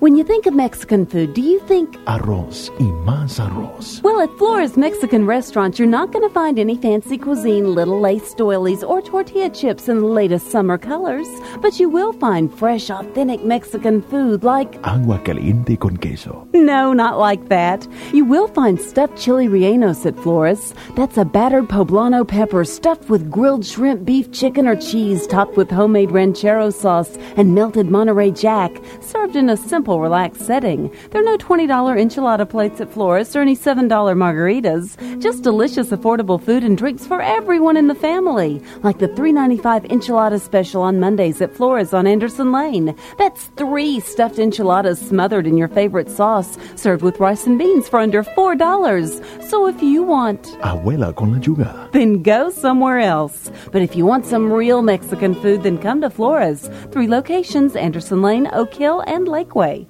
When you think of Mexican food, do you think Arroz y más arroz. Well, at Flora's Mexican restaurant, you're not going to find any fancy cuisine, little lace doilies, or tortilla chips in the latest summer colors. But you will find fresh, authentic Mexican food like Agua caliente con queso. No, not like that. You will find stuffed chili rellenos at Flora's. That's a battered poblano pepper stuffed with grilled shrimp, beef, chicken, or cheese, topped with homemade ranchero sauce and melted Monterey Jack, served in a simple, relaxed setting. There are no $20 enchilada plates at Flora's or any $7 margaritas. Just delicious, affordable food and drinks for everyone in the family, like the $3.95 enchilada special on Mondays at Flora's on Anderson Lane. That's 3 stuffed enchiladas smothered in your favorite sauce, served with rice and beans for under $4. So if you want Abuela con la yuga. then go somewhere else. But if you want some real Mexican food, then come to Flora's. 3 locations, Anderson Lane, Oak Hill, and Lakeway.